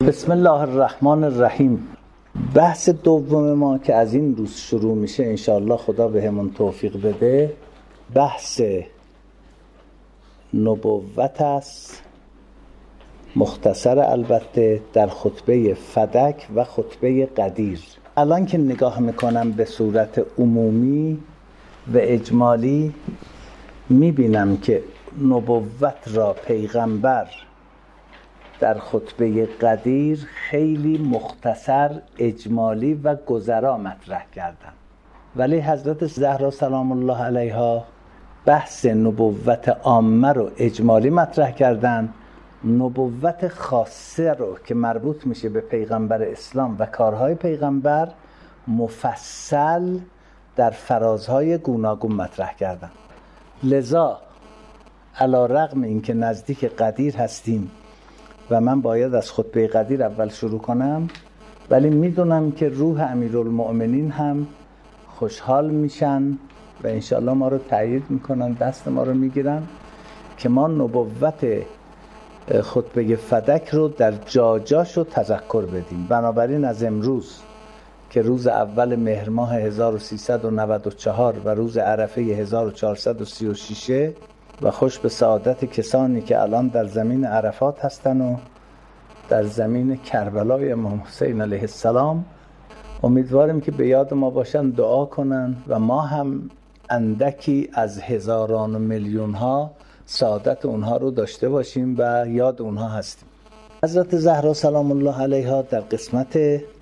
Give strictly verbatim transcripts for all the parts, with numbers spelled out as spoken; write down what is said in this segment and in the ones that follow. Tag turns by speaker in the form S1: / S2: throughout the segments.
S1: بسم الله الرحمن الرحیم. بحث دوم ما که از این روز شروع میشه انشاءالله خدا به همون توفیق بده، بحث نبوت است، مختصر البته، در خطبه فدک و خطبه قدیر. الان که نگاه میکنم به صورت عمومی و اجمالی میبینم که نبوت را پیغمبر در خطبه قدیر خیلی مختصر، اجمالی و گذرا مطرح کردن، ولی حضرت زهرا سلام الله علیها بحث نبوت عامه رو اجمالی مطرح کردن، نبوت خاصه رو که مربوط میشه به پیغمبر اسلام و کارهای پیغمبر مفصل در فرازهای گوناگون مطرح کردن. لذا علی رغم اینکه نزدیک قدیر هستیم و من باید از خطبه قدیر اول شروع کنم، ولی میدونم که روح امیرالمؤمنین هم خوشحال میشن و انشاءالله ما رو تأیید میکنن، دست ما رو میگیرن که ما نبوت خطبه فدک رو در جاجاش رو تذکر بدیم. بنابراین از امروز که روز اول مهر ماه هزار و سیصد و نود و چهار و روز عرفه هزار و چهارصد و سی و شش و خوش به سعادت کسانی که الان در زمین عرفات هستن و در زمین کربلای امام حسین علیه السلام، امیدواریم که به یاد ما باشن، دعا کنن و ما هم اندکی از هزاران و میلیون ها سعادت اونها رو داشته باشیم و یاد اونها هستیم. حضرت زهرا سلام الله علیها در قسمت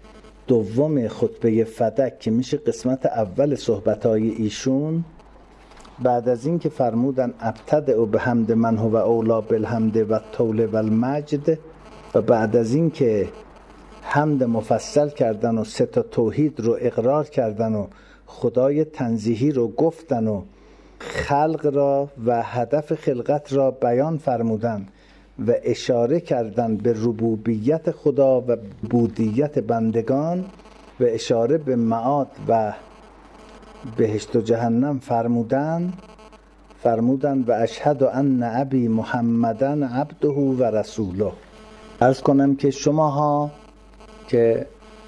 S1: دوم خطبه فدک که میشه قسمت اول صحبت‌های ایشون، بعد از این که فرمودن ابتدأ بحمد من هو اولا بالحمد و طول و المجد، و بعد از این که حمد مفصل کردن و سه تا توحید رو اقرار کردن و خدای تنزیهی رو گفتن و خلق را و هدف خلقت را بیان فرمودن و اشاره کردن به ربوبیت خدا و بودیت بندگان و اشاره به معاد و بهشت و جهنم فرمودن فرمودن و اشهد ان ابی محمدن عبده و رسوله. عرض کنم که شماها که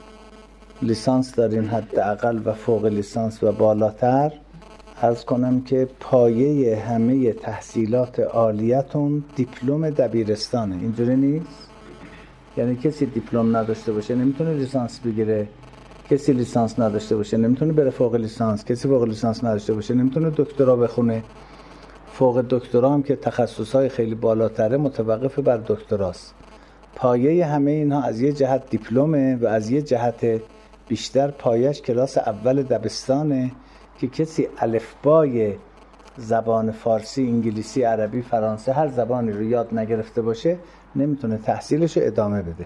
S1: لیسانس دارین حداقل و فوق لیسانس و بالاتر، عرض کنم که پایه همه تحصیلات عالیتون دیپلم دبیرستانه. اینجوری نیست؟ یعنی کسی دیپلم نداشته باشه نمیتونه لیسانس بگیره، کسی لیسانس نداشته باشه نمیتونه بره فوق لیسانس، کسی فوق لیسانس نداشته باشه نمیتونه دکترا بخونه. فوق دکترا هم که تخصصهای خیلی بالاتره متوقف بر دکتراست. پایه همه اینها از یه جهت دیپلمه و از یه جهت بیشتر پایش کلاس اول دبستانه که کسی الفبای زبان فارسی، انگلیسی، عربی، فرانسه، هر زبانی رو یاد نگرفته باشه نمیتونه تحصیلش رو ادامه بده.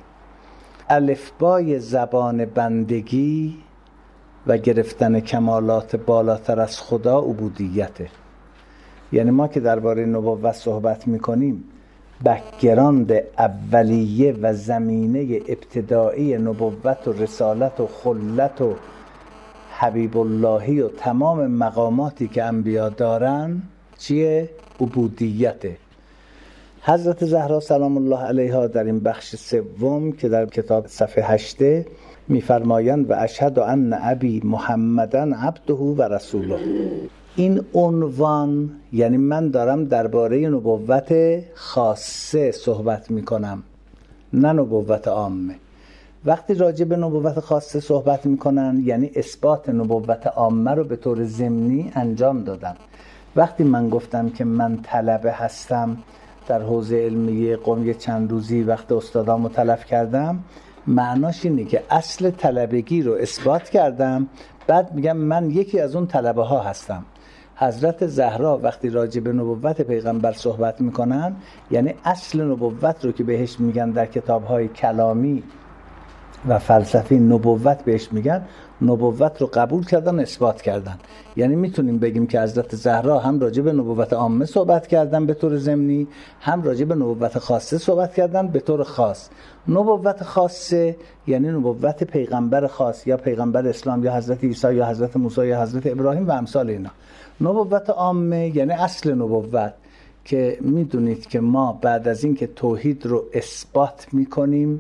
S1: الفبای زبان بندگی و گرفتن کمالات بالاتر از خدا عبودیته. یعنی ما که درباره نبوت صحبت میکنیم، بک‌گراند اولیه و زمینه ابتدایی نبوت و رسالت و خلت و حبیب اللهی و تمام مقاماتی که انبیا دارن چیه؟ عبودیته. حضرت زهرا سلام الله علیها در این بخش سوم که در کتاب صفحه هشته میفرمایند و اشهد ان ابی محمدن عبده و رسوله. این عنوان یعنی من دارم درباره نبوت خاصه صحبت میکنم، نه نبوت عامه. وقتی راجع به نبوت خاصه صحبت میکنن یعنی اثبات نبوت عامه رو به طور ضمنی انجام دادن. وقتی من گفتم که من طلبه هستم در حوزه علمیه قم چند روزی وقت استادامو تلف کردم، معناش اینه که اصل طلبگی رو اثبات کردم، بعد میگم من یکی از اون طلبه ها هستم. حضرت زهرا وقتی راجع به نبوت پیغمبر صحبت میکنن یعنی اصل نبوت رو که بهش میگن در کتاب‌های کلامی و فلسفی نبوت بهش میگن، نبوت رو قبول کردن، اثبات کردن. یعنی میتونیم بگیم که حضرت زهرا هم راجع به نبوت عامه صحبت کردن به طور ضمنی، هم راجع به نبوت خاصه صحبت کردن به طور خاص. نبوت خاصه یعنی نبوت پیغمبر خاص یا پیغمبر اسلام یا حضرت عیسی یا حضرت موسی یا حضرت ابراهیم و امثال اینا. نبوت عامه یعنی اصل نبوت که میدونید که ما بعد از این که توحید رو اثبات میکنیم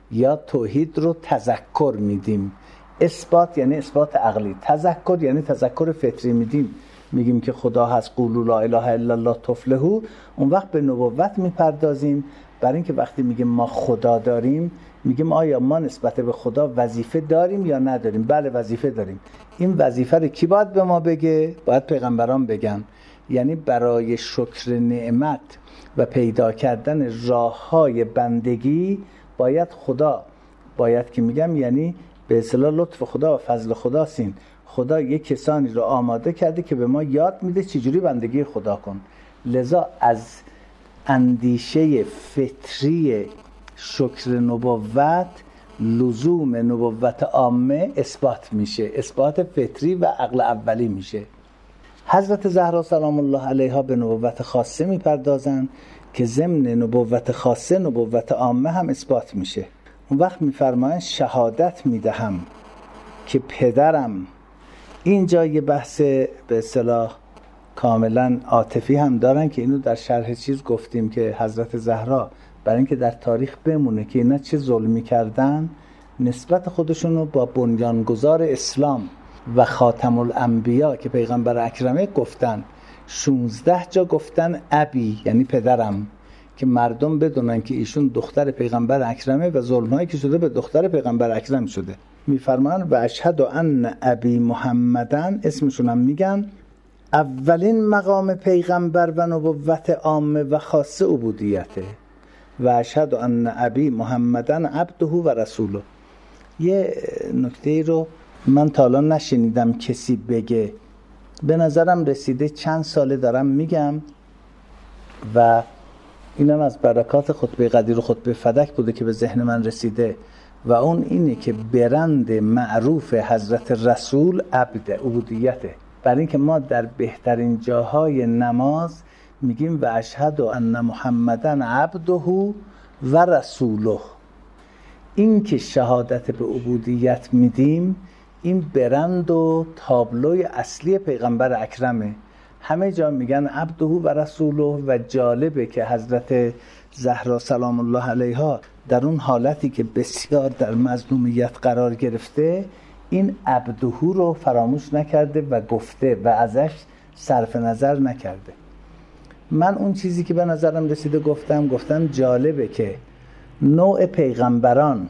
S1: یا توحید رو تذکر میدیم. اثبات یعنی اثبات عقلی، تذکر یعنی تذکر فطری میدیم، میگیم که خدا هست، قولوا لا اله الا الله تفلحوا. اون وقت به نبوت میپردازیم، برای اینکه وقتی میگیم ما خدا داریم، میگیم آیا ما نسبت به خدا وظیفه داریم یا نداریم؟ بله وظیفه داریم. این وظیفه رو کی باید به ما بگه؟ باید پیغمبران بگن. یعنی برای شکر نعمت و پیدا کردن راههای بندگی باید خدا، باید که میگم یعنی به اصطلاح لطف خدا و فضل خدا سین، خدا یک کسانی رو آماده کرده که به ما یاد میده چجوری بندگی خدا کن. لذا از اندیشه فطری شکر نبوت لزوم نبوت عامه اثبات میشه، اثبات فطری و عقل اولی میشه. حضرت زهرا سلام الله علیها به نبوت خاصه میپردازن که ضمن نبوت خاصه نبوت عامه هم اثبات میشه. اون وقت میفرمایند شهادت میدهم که پدرم، اینجا یه بحث به اصطلاح کاملا عاطفی هم دارن که اینو در شرح چیز گفتیم که حضرت زهرا برای اینکه در تاریخ بمونه که اینا چه ظلمی کردن، نسبت خودشونو با بنیانگذار اسلام و خاتم الانبیا که پیغمبر اکرمه گفتن. شانزده جا گفتن ابی یعنی پدرم، که مردم بدونن که ایشون دختر پیغمبر اکرمه و ظلمایی که شده به دختر پیغمبر اکرم شده. میفرمان و اشهد ان ابی محمدن، اسمشون هم میگن. اولین مقام پیغمبر و نبوت عامه و خاصه عبودیته. و اشهد ان ابی محمدن عبده و رسوله. یه نکته رو من تا الان نشنیدم کسی بگه، به نظرم رسیده چند ساله دارم میگم و اینم از برکات خطبه قدیر و خطبه فدک بوده که به ذهن من رسیده، و اون اینه که برند معروف حضرت رسول عبد عبودیته. برای اینکه ما در بهترین جاهای نماز میگیم و اشهد ان محمدن عبده و رسوله. این که شهادت به عبودیت میدیم، این برند و تابلوی اصلی پیغمبر اکرمه. همه جا میگن عبده و رسوله، و جالبه که حضرت زهرا سلام الله علیها در اون حالتی که بسیار در مظلومیت قرار گرفته، این عبده رو فراموش نکرده و گفته و ازش صرف نظر نکرده. من اون چیزی که به نظرم رسیده گفتم گفتم جالبه که نوع پیغمبران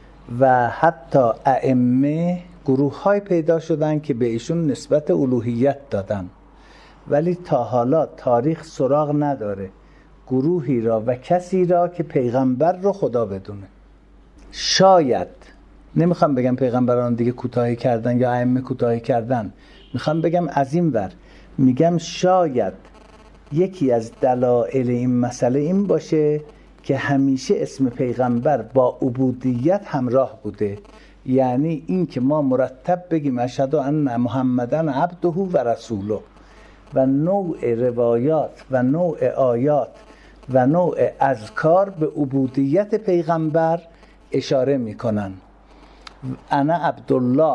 S1: و حتی ائمه گروه های پیدا شدن که به ایشون نسبت الوهیت دادن، ولی تا حالا تاریخ سراغ نداره گروهی را و کسی را که پیغمبر رو خدا بدونه. شاید، نمیخوام بگم پیغمبران دیگه کوتاهی کردن یا ائمه کوتاهی کردن، میخوام بگم از این ور میگم شاید یکی از دلایل این مسئله این باشه که همیشه اسم پیغمبر با عبودیت همراه بوده. یعنی این که ما مرتب بگیم اشهد ان محمدن عبده و رسوله، و نوع روایات و نوع آیات و نوع اذکار به عبودیت پیغمبر اشاره میکنن. انا عبدالله،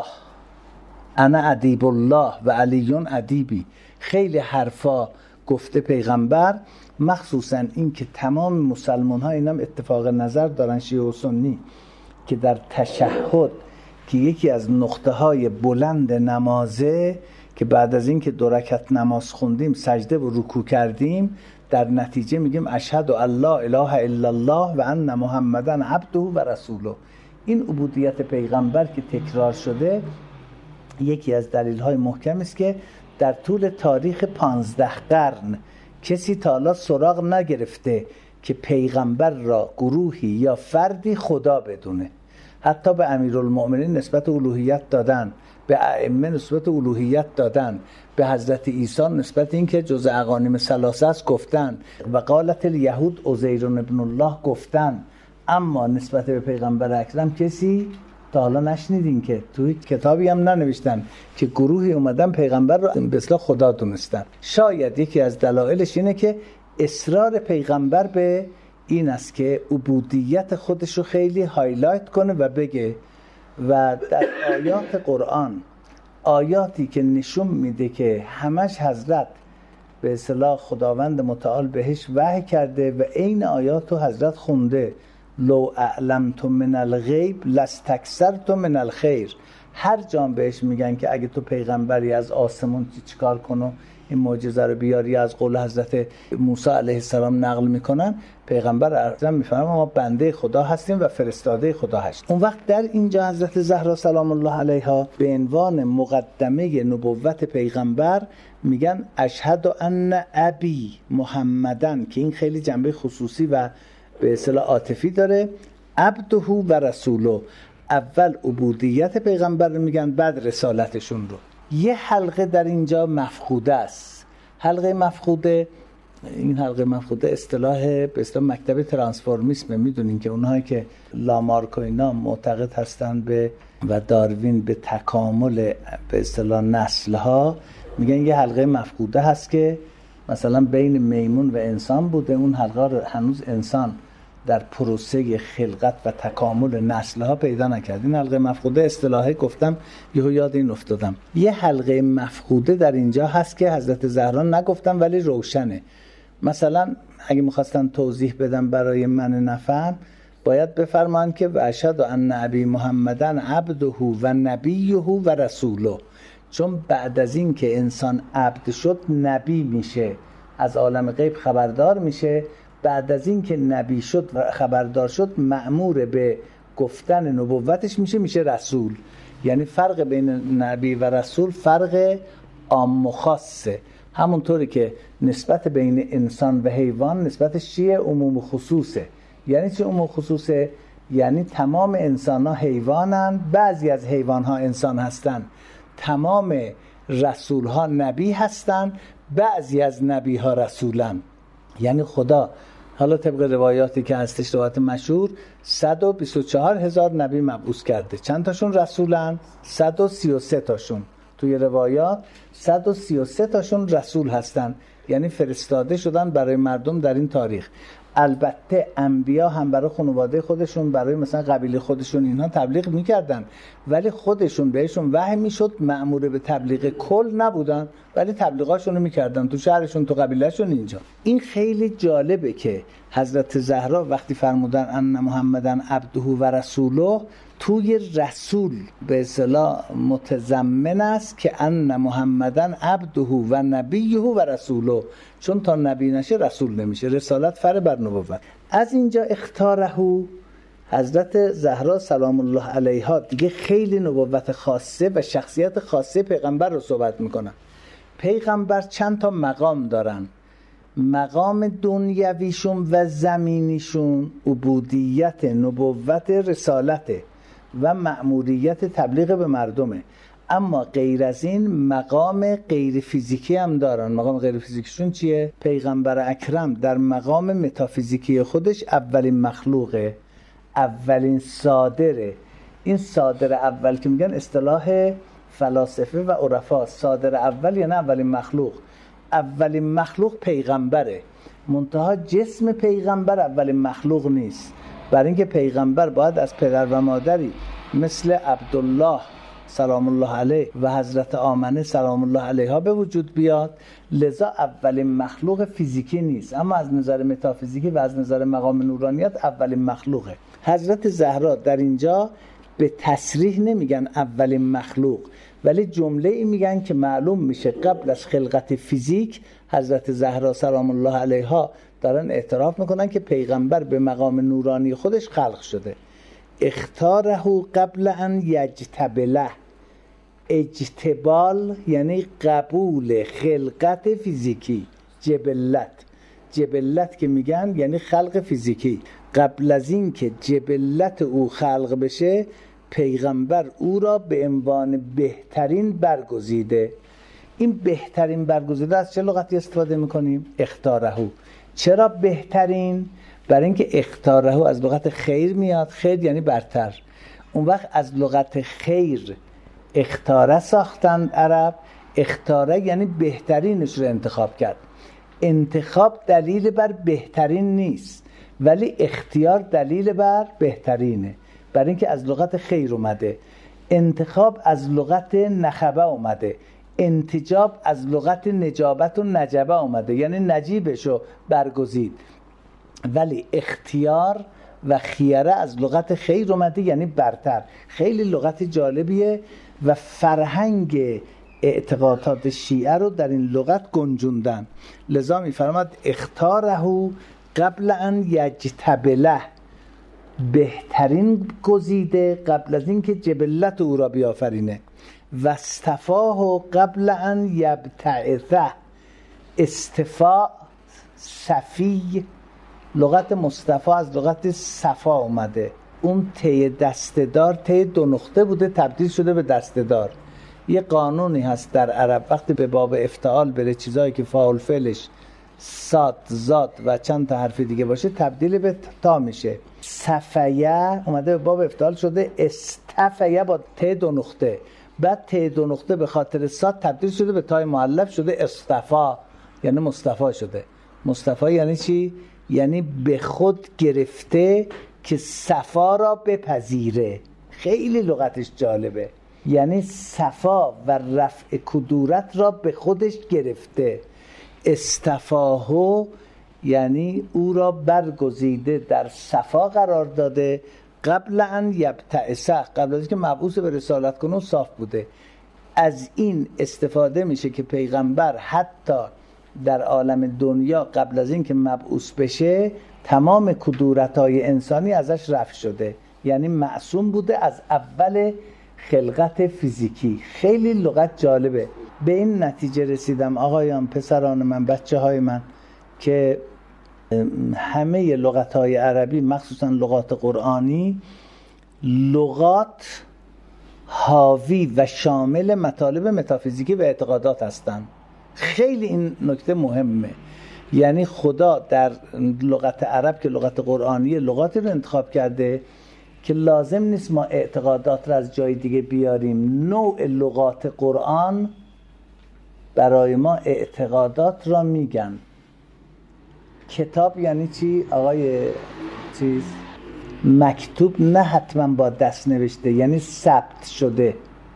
S1: انا ادیب الله و علیون ادیبی. خیلی حرفا گفته پیغمبر، مخصوصا این که تمام مسلمان ها اینم اتفاق نظر دارن، شیعه و سنی، که در تشهد که یکی از نقطه های بلند نمازه، که بعد از این که دو رکعت نماز خوندیم سجده و رکوع کردیم، در نتیجه میگیم اشهد ان لا اله الا الله و ان محمدن عبده و رسوله. این عبودیت پیغمبر که تکرار شده یکی از دلیل های محکم است که در طول تاریخ پانزده قرن کسی تا حالا سراغ نگرفته که پیغمبر را گروهی یا فردی خدا بدونه. حتی به امیرالمؤمنین نسبت الوهیت دادن، به ائمه نسبت الوهیت دادن، به حضرت عیسی نسبت این که جزء اقانیم ثلاثه است گفتن، و قالت الیهود عزیر ابن الله گفتن، اما نسبت به پیغمبر اکرم کسی تا حالا نشنیدین که توی کتابی هم ننوشتن که گروهی اومدن پیغمبر رو به اصطلاح خدا دونستن. شاید یکی از دلایلش اینه که اصرار پیغمبر به این است که عبودیت خودش رو خیلی هایلایت کنه و بگه. و در آیات قرآن، آیاتی که نشون میده که همش حضرت به اصطلاح خداوند متعال بهش وحی کرده و این آیات رو حضرت خونده لو اعلمت من الغیب لاستکثرت من الخیر. هر جام بهش میگن که اگه تو پیغمبری از آسمون چیکار کنو این معجزه رو بیاری، از قول حضرت موسی علیه السلام نقل میکنن، پیغمبر اعظم میفرمایند ما بنده خدا هستیم و فرستاده خدا هستیم. اون وقت در اینجا حضرت زهرا سلام الله علیها به عنوان مقدمه نبوت پیغمبر میگن اشهد ان ابی محمدن، که این خیلی جنبه خصوصی و به اصطلاح عاطفی داره. عبده و رسوله، اول عبودیت پیغمبر رو میگن، بعد رسالتشون رو. یه حلقه در اینجا مفقوده است. حلقه مفقوده، این حلقه مفقوده اصطلاح به اصطلاح مکتب ترانسفورمیسم. میدونین که اونهایی که لامارک و اینا معتقد هستن به و داروین به تکامل به اصطلاح نسل‌ها، میگن یه حلقه مفقوده هست که مثلا بین میمون و انسان بوده، اون حلقه رو هنوز انسان در پروسه خلقت و تکامل نسل‌ها پیدا نکرد. این حلقه مفقوده اصطلاحی گفتم یهو یاد این افتادم. یه حلقه مفقوده در اینجا هست که حضرت زهرا نگفتم ولی روشنه. مثلا اگه می‌خواستن توضیح بدم برای من نفهم، باید بفرمان که اشهد ان ابی محمدن عبده و نبیه و رسوله، چون بعد از این که انسان عبد شد نبی میشه، از عالم غیب خبردار میشه. بعد از این که نبی شد و خبردار شد مأمور به گفتن نبوتش میشه، میشه رسول. یعنی فرق بین نبی و رسول فرق عام و خاصه. همونطوری که نسبت بین انسان و حیوان نسبتش چیه؟ عموم و خصوصه. یعنی چه عموم و خصوصه؟ یعنی تمام انسان ها حیوانن، بعضی از حیوان ها انسان هستن. تمام رسول ها نبی هستن، بعضی از نبی ها رسولن. یعنی خدا حالا طبق روایاتی که هستش، روایات مشهور، صد و بیست و چهار هزار نبی مبعوث کرده. چند تاشون رسولن؟ صد و سی و سه تاشون. توی روایات صد و سی و سه تاشون رسول هستن، یعنی فرستاده شدن برای مردم در این تاریخ. البته انبیا هم برای خانواده خودشون، برای مثلا قبیله خودشون اینها تبلیغ میکردن، ولی خودشون بهشون وحی میشد، مأمور به تبلیغ کل نبودن، ولی تبلیغاشون رو میکردن تو شهرشون، تو قبیلهشون. اینجا این خیلی جالبه که حضرت زهرا وقتی فرمودن ان محمدن عبده و رسوله، توی رسول به اصطلاح متضمن است که ان محمدن عبده و نبیه و رسوله، چون تا نبی نشه رسول نمیشه. رسالت فر بر نبوت. از اینجا اختاره حضرت زهرا سلام الله علیها دیگه خیلی نبوت خاصه و شخصیت خاصه پیغمبر رو صحبت میکنن. پیغمبر چند تا مقام دارن. مقام دنیویشون و زمینیشون عبودیت، نبوت، رسالت و مأموریت تبلیغ به مردمه. اما غیر از این مقام غیر فیزیکی هم دارن. مقام غیر فیزیکیشون چیه؟ پیغمبر اکرم در مقام متافیزیکی خودش اولین مخلوقه، اولین صادره. این صادر اول که میگن اصطلاح فلاسفه و عرفا، صادر اول یعنی اولین مخلوق. اولین مخلوق پیغمبره، منتها جسم پیغمبر اولین مخلوق نیست. برای اینکه پیغمبر باید از پدر و مادری مثل عبدالله سلام الله علیه و حضرت آمنه سلام الله علیها به وجود بیاد، لذا اولین مخلوق فیزیکی نیست، اما از نظر متافیزیکی و از نظر مقام نورانیت اولین مخلوقه. حضرت زهرا در اینجا به تصریح نمیگن اولین مخلوق، ولی جمله ای میگن که معلوم میشه قبل از خلقت فیزیک حضرت زهرا سلام الله علیها دارن اعتراف میکنن که پیغمبر به مقام نورانی خودش خلق شده. اختاره قبل ان یجتبله. اجتبال یعنی قبول خلقت فیزیکی. جبلت، جبلت که میگن یعنی خلق فیزیکی. قبل از این که جبلت او خلق بشه، پیغمبر او را به عنوان بهترین برگزیده. این بهترین برگزیده از چه لغتی استفاده میکنیم؟ اختاره. چرا بهترین؟ برای اینکه اختاره از لغت خیر میاد. خیر یعنی برتر. اون وقت از لغت خیر اختاره ساختند عرب. اختاره یعنی بهترینش رو انتخاب کرد. انتخاب دلیل بر بهترین نیست، ولی اختیار دلیل بر بهترینه. برای اینکه از لغت خیر اومده. انتخاب از لغت نخبه اومده. انتجاب از لغت نجابت و نجبه اومده، یعنی نجیبشو برگزید. ولی اختیار و خیره از لغت خیر اومده یعنی برتر. خیلی لغت جالبیه و فرهنگ اعتقادات شیعه رو در این لغت گنجوندن. لذا می‌فرماد اختاره قبل ان یجتبله، بهترین گزیده قبل از این که جبلت او را بیافرینه. و اصطفاه قبل ان یبتعثه، استفاء صفی، لغت مصطفی از لغت صفا اومده. اون ته دسته‌دار ته دو نقطه بوده تبدیل شده به دسته‌دار. یه قانونی هست در عرب وقتی به باب افتعال بره چیزایی که فاعل فعلش صاد زاد و چند تا حرف دیگه باشه تبدیل به تا میشه. صفیه اومده به باب افتعال شده استفیه با ته دو نقطه، بعد ته دو نقطه به خاطر صاد تبدیل شده به تای مؤلف شده اصطفا، یعنی مصطفی شده. مصطفی یعنی چی؟ یعنی به خود گرفته که صفا را بپذیره. خیلی لغتش جالبه، یعنی صفا و رفع کدورت را به خودش گرفته. استفاهو یعنی او را برگزیده در صفا قرار داده قبل ان یبتعثه، قبل از اینکه مبعوث به رسالت کنه صاف بوده. از این استفاده میشه که پیغمبر حتی در عالم دنیا قبل از اینکه مبعوث بشه تمام کدورت‌های انسانی ازش رفع شده، یعنی معصوم بوده از اول خلقت فیزیکی. خیلی لغت جالبه. به این نتیجه رسیدم آقایان، پسران من، بچه های من، که همه لغت‌های عربی مخصوصا لغات قرآنی لغات حاوی و شامل مطالب متافیزیکی و اعتقادات هستند. خیلی این نکته مهمه. یعنی خدا در لغت عرب که لغت قرآنی لغاتی رو انتخاب کرده که لازم نیست ما اعتقادات رو از جای دیگه بیاریم. نوع لغات قرآن برای ما اعتقادات را میگن. کتاب یعنی چی آقای چیز؟ مکتوب نه حتما با دست نوشته، یعنی ثبت شده.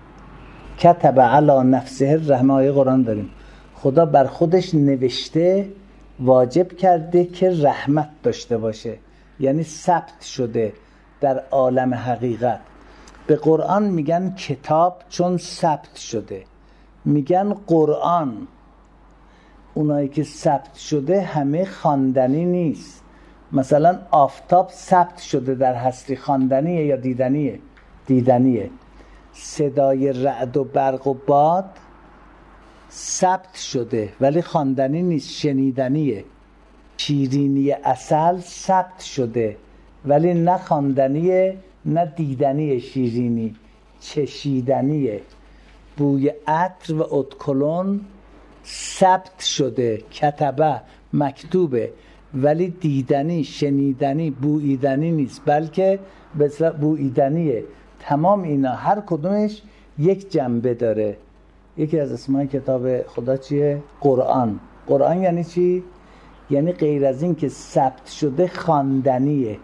S1: کتب علی نفسه الرحمه، آیه قرآن داریم خدا بر خودش نوشته واجب کرده که رحمت داشته باشه، یعنی ثبت شده در عالم حقیقت. به قرآن میگن کتاب چون ثبت شده. میگن قرآن، اونایی که ثبت شده همه خواندنی نیست. مثلا آفتاب ثبت شده در هستی، خواندنیه یا دیدنیه؟ دیدنیه. صدای رعد و برق و باد ثبت شده ولی خواندنی نیست، شنیدنیه. شیرینی عسل ثبت شده ولی نه خواندنیه نه دیدنیه. شیرینی چشیدنیه. بوی عطر و ادکلون ثبت شده، کتبه مکتوبه، ولی دیدنی، شنیدنی، بوییدنی نیست، بلکه بوییدنیه. تمام اینا هر کدومش یک جنبه داره. یکی از اسمای کتاب خدا چیه؟ قرآن. قرآن یعنی چی؟ یعنی غیر از این که ثبت شده خواندنیه.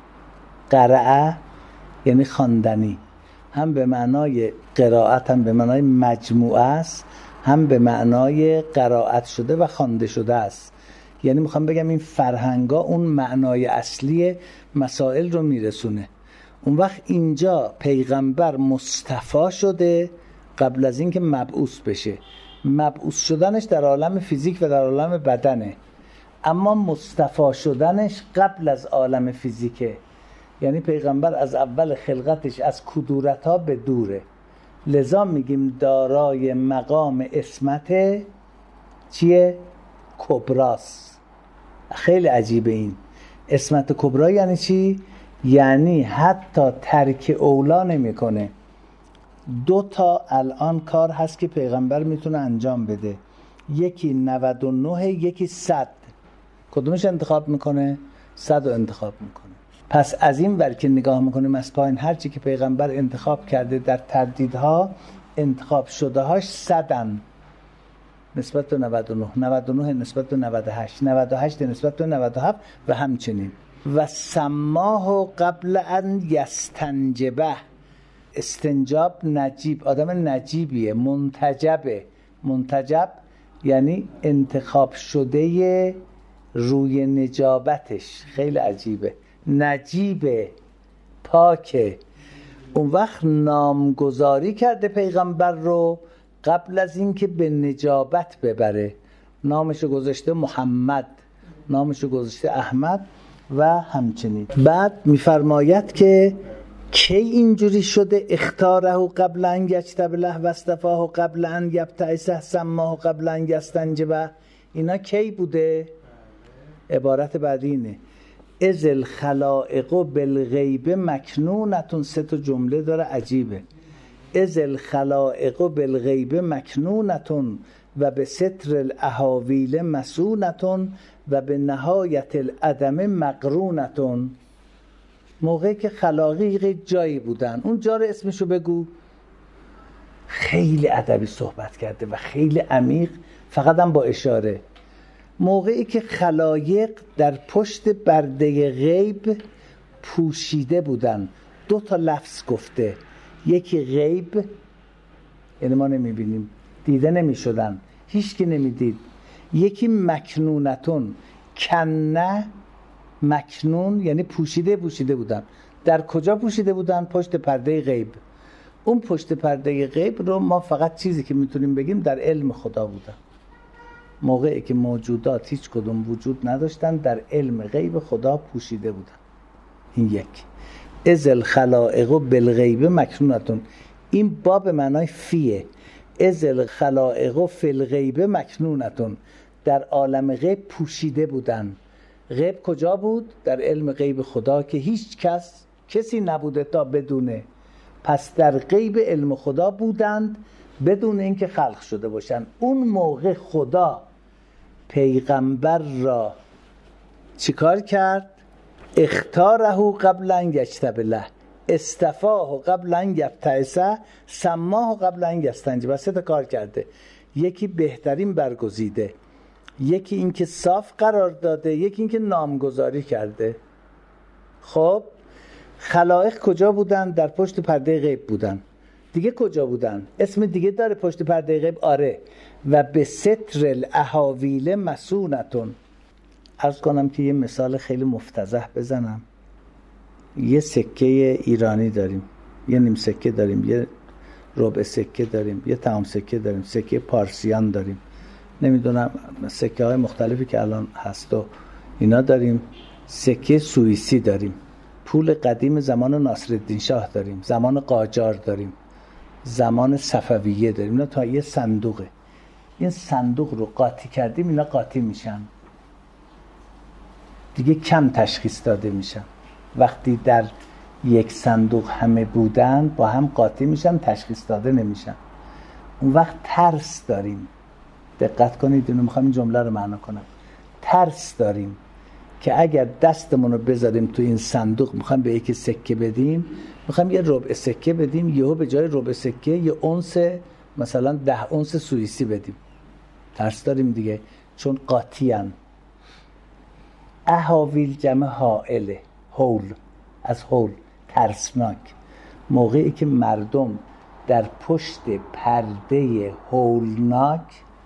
S1: قرأ یعنی خواندنی، هم به معنای قرائت هم به معنای مجموعه است، هم به معنای قرائت شده و خوانده شده است. یعنی میخوام بگم این فرهنگا اون معنای اصلی مسائل رو میرسونه. اون وقت اینجا پیغمبر مصطفی شده قبل از اینکه مبعوث بشه. مبعوث شدنش در عالم فیزیک و در عالم بدنه، اما مصطفی شدنش قبل از عالم فیزیکه. یعنی پیغمبر از اول خلقتش از کدورت‌ها به دوره. لذا میگیم دارای مقام عصمت چیه؟ کبراست. خیلی عجیبه این عصمت کبرا. یعنی چی؟ یعنی حتی ترک اولا نمیکنه. دو تا الان کار هست که پیغمبر میتونه انجام بده، یکی نود و نه، یکی صد. کدومش انتخاب میکنه؟ صد رو انتخاب میکنه. پس از این ور که نگاه میکنیم از پایین، هرچی که پیغمبر انتخاب کرده در تردیدها انتخاب شده هاش صدن نسبت به نود و نه، نود و نه نسبت به نود و هشت، نود و هشت نسبت به نود و هفت و همچنین. و سماه قبل ان یستنجبه. استنجاب نجیب، آدم نجیبیه، منتجبه. منتجب یعنی انتخاب شده روی نجابتش. خیلی عجیبه. نجیب، پاکه. اون وقت نامگذاری کرده پیغمبر رو قبل از اینکه به نجابت ببره. نامشو گذاشته محمد، نامشو گذاشته احمد و همچنین. بعد میفرماید که کی اینجوری شده؟ اختاره قبل ان یجتب له و اصطفاه قبل ان یبتعث سماه قبل ان یستنجبه. اینا کی بوده؟ عبارت بعدی اینه: اذ الخلائق بالغیب مکنونتون. سه تا جمله داره عجیبه. اذ الخلائق بالغیب مکنونتون و به ستر الاحاویل مسونتون و به نهایت العدم مقرونتون. موقعی که خلاقی جایی بودن، اون جا رو اسمشو بگو. خیلی ادبی صحبت کرده و خیلی عمیق، فقط هم با اشاره. موقعی که خلایق در پشت برده غیب پوشیده بودن، دو تا لفظ گفته. یکی غیب، یعنی ما نمیبینیم، دیده نمیشدن، هیچ کی نمیدید. یکی مکنونتون، کنه مکنون یعنی پوشیده پوشیده بودن. در کجا پوشیده بودن؟ پشت پرده غیب. اون پشت پرده غیب رو ما فقط چیزی که میتونیم بگیم در علم خدا بودن. موقعی که موجودات هیچ کدوم وجود نداشتن، در علم غیب خدا پوشیده بودن. این یک. اذ الخلائق بالغیب مکنونتون. این با به معنای فیه. اذ الخلائق فی الغیب مکنونتون. در عالم غیب پوشیده بودن. غیب کجا بود؟ در علم غیب خدا که هیچ کس کسی نبوده تا بدونه. پس در غیب علم خدا بودند بدون اینکه خلق شده باشن. اون موقع خدا پیغمبر را چیکار کرد؟ اختاره قبل ان یجتب له، اصطفاه قبل ان یبتعث، سماه قبل ان یستنجب. سه تا کار کرده. یکی بهترین برگزیده، یکی اینکه صاف قرار داده، یکی اینکه نامگذاری کرده. خب خلائق کجا بودن؟ در پشت پرده غیب بودن. دیگه کجا بودن؟ اسم دیگه داره پشت پرده غیب؟ آره. و به ستر الاحاویل مسونتون. عرض کنم که یه مثال خیلی مفتضح بزنم. یه سکه ایرانی داریم، یه نیم سکه داریم، یه ربع سکه داریم، یه تمام سکه داریم، سکه پارسیان داریم، نمیدونم سکه های مختلفی که الان هست و اینا داریم. سکه سوئیسی داریم، پول قدیم زمان ناصرالدین شاه داریم، زمان قاجار داریم، زمان صفویه داریم. اینا تا یه صندوقه. این صندوق رو قاطی کردیم، اینا قاطی میشن، دیگه کم تشخیص داده میشن. وقتی در یک صندوق همه بودن با هم قاطی میشن، تشخیص داده نمیشن. اون وقت ترس داریم. دقت کنید، اینو میخوام این جمله رو معنا کنم. ترس داریم که اگر دستمون رو بذاریم تو این صندوق، میخوام به یکی سکه بدیم، میخوام یه ربع سکه بدیم، یهو به جای ربع سکه یه اونس، مثلا ده اونس سوئیسی بدیم. ترس داریم دیگه، چون قاطیان. احاویل جمع حائله، هول، از هول، ترسناک. موقعی که مردم در پشت پرده هولناک،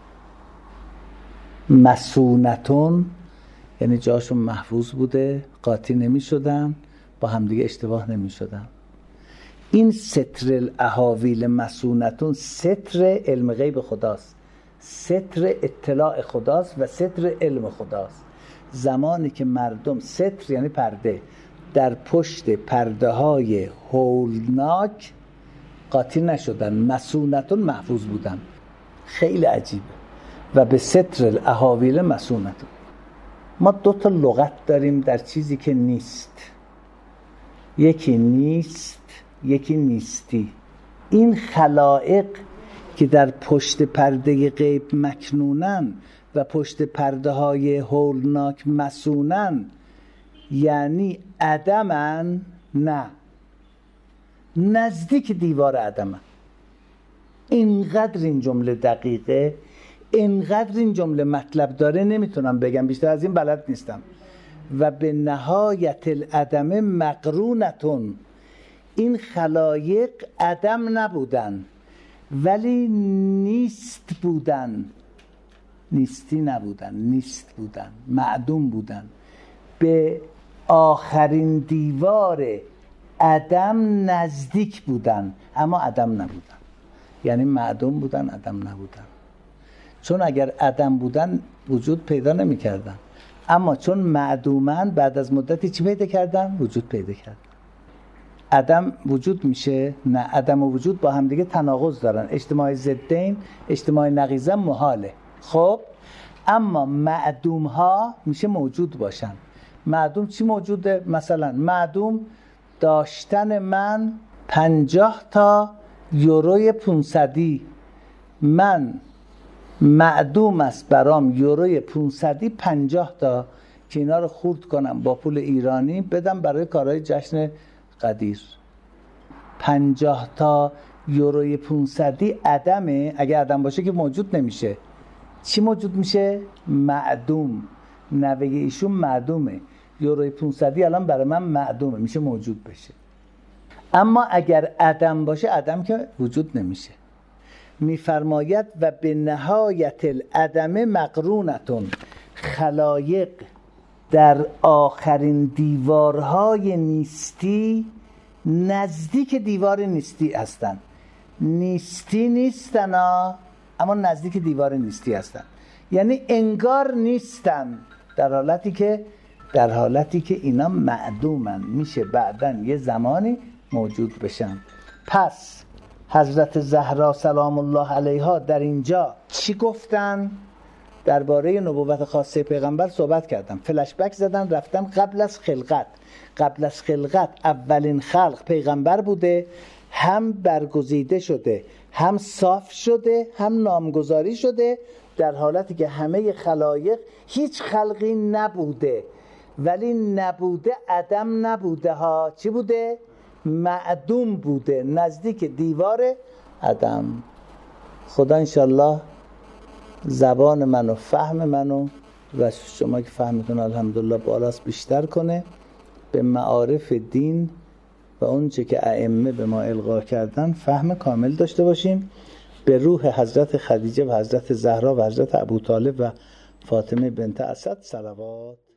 S1: مسونتون یعنی جاشون محفوظ بوده، قاطی نمی شدن، با همدیگه اشتباه نمی شدن. این ستر الاحاویل مسونتون ستر علم غیب خداست، ستر اطلاع خداست و ستر علم خداست. زمانی که مردم، ستر یعنی پرده، در پشت پرده های هولناک قاطی نشدن، مسونتون محفوظ بودن. خیلی عجیبه. و به ستر الاحاویل مسونتون. ما دو تا لغت داریم در چیزی که نیست. یکی نیست، یکی نیستی. این خلائق که در پشت پرده غیب مکنونن و پشت پرده های هولناک مسونن، یعنی عدمن؟ نه، نزدیک دیوار عدمن. اینقدر این جمله دقیقه، اینقدر این جمله مطلب داره، نمیتونم بگم، بیشتر از این بلد نیستم. و به نهایت العدم مقرونتون. این خلایق عدم نبودن ولی نیست بودن، نیستی نبودن، نیست بودن، معدوم بودن. به آخرین دیوار عدم نزدیک بودن اما عدم نبودن، یعنی معدوم بودن عدم نبودن. چون اگر عدم بودن وجود پیدا نمی کردن، اما چون معدومن بعد از مدتی چی پیدا کردن؟ وجود پیدا کردن. عدم وجود میشه؟ نه، عدم و وجود با هم دیگه تناقض دارن، اجتماع ضدین، اجتماع نقیضه محاله. خب اما معدوم ها میشه موجود باشن. معدوم چی موجوده؟ مثلا معدوم داشتن من پنجاه تا یوروی پونصدی، من معدوم است برام یوروی پونصدی پنجاه تا که اینا رو خورد کنم با پول ایرانی بدم برای کارهای جشن قدیر. پنجاه تا یوروی پونصدی عدمه، اگه عدم باشه که موجود نمیشه. چی موجود میشه؟ معدوم. نوه ایشون معدومه، یوروی پونصدی الان برای من معدومه، میشه موجود بشه. اما اگر عدم باشه عدم که وجود نمیشه. میفرماید و به نهایت العدم مقرونتون، خلایق در آخرین دیوارهای نیستی نزدیک دیوار نیستی هستن. نیستی نیستن ها، اما نزدیک دیوار نیستی هستن، یعنی انگار نیستن، در حالتی که در حالتی که اینا معدومن، میشه بعدن یه زمانی موجود بشن. پس حضرت زهرا سلام الله علیها در اینجا چی گفتن؟ درباره نبوت خاصه پیغمبر صحبت کردن، فلش بک زدن، رفتن قبل از خلقت. قبل از خلقت اولین خلق پیغمبر بوده، هم برگزیده شده، هم صاف شده، هم نامگذاری شده، در حالتی که همه خلایق هیچ خلقی نبوده. ولی نبوده عدم نبوده ها، چی بوده؟ معدوم بوده، نزدیک دیوار عدم. خدا انشالله زبان منو، فهم منو و شما که فهمتون الحمدلله بالاست بیشتر کنه، به معارف دین و اون چه که ائمه به ما القا کردن فهم کامل داشته باشیم. به روح حضرت خدیجه و حضرت زهرا و حضرت ابوطالب و فاطمه بنت اسد صلوات.